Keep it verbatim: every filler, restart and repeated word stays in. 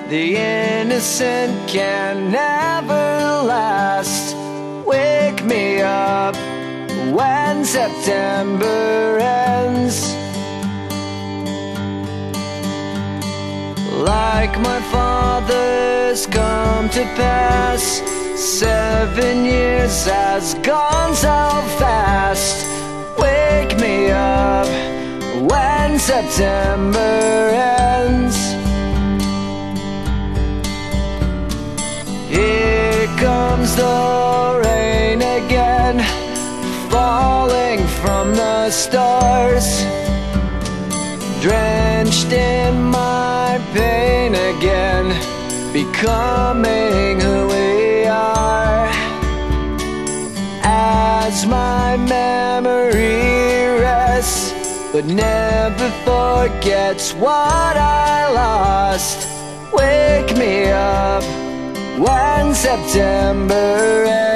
The innocent can never last. Wake me up when September ends. Like my father's come to pass, seven years has gone so fast. Wake me up when September ends. Here comes the rain again, falling from the stars, drenched in my pain again, becoming who we are. As my memory rests, but never forgets what I lost. Wake me up when September ends.